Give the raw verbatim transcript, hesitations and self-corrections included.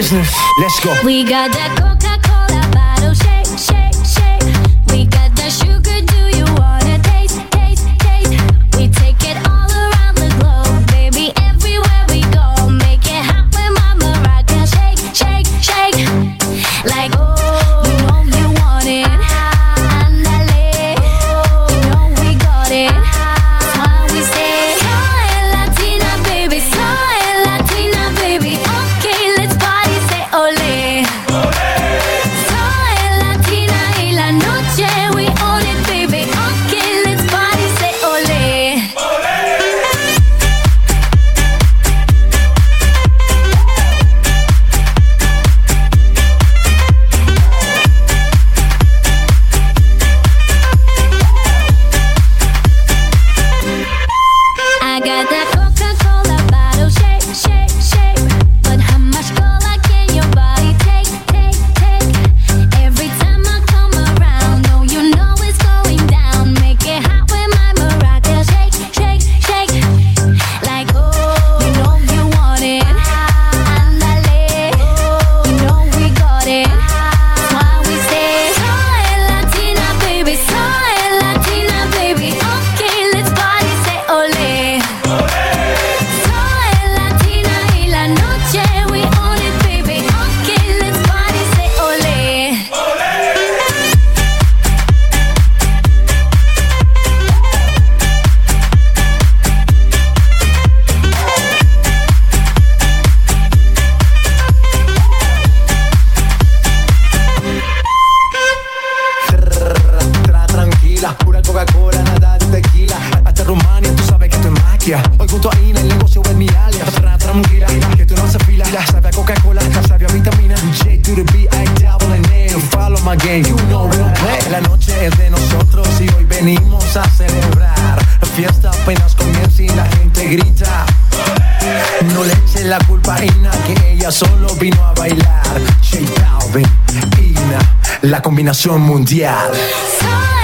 business. Let's go. We got that Coca-Cola bottle, shake, shake, shake. We got that sugar, do you wanna taste, taste, taste? We take it all around the globe, baby, everywhere we go. Make it hot with Mama Rockin', shake, shake, shake. Like, oh, you know you want it. Andale, you know we got it. That's why we say, soy Latina, baby, soy Latina, baby. Okay, let's party, say ole. Soy Latina y la noche we own it, baby. Okay, let's party, say ole. I got that Coca-Cola bottle, shake, shake, shake. But how much cola can your body take, take, take? Every time I come around, no, you know it's going down. Make it hot with my maraca, shake, shake, shake. Like, oh, you know you want it. Andale, you know we got it. That's why we say, soy Latina, baby, soy Latina, baby. Okay, let's party, say ole. Soy Latina y la noche we own it, baby. Okay, let's party, say ole. Tra tranquila, pura Coca-Cola, nada de tequila. Hasta Rumania, tú sabes que esto es magia. Hoy junto a Ina, el negocio es mi alias. Tra tranquila, que tú no se fila. Sabe a Coca-Cola, sabe a vitamina. J to the B, I double N. Follow my game, you know we don't play. La noche es de nosotros y hoy venimos a celebrar. La fiesta apenas comienza y la gente grita. No le eche la culpa a Ina, que ella solo vino a bailar. J Balvin, Ina, la combinación mundial. Soy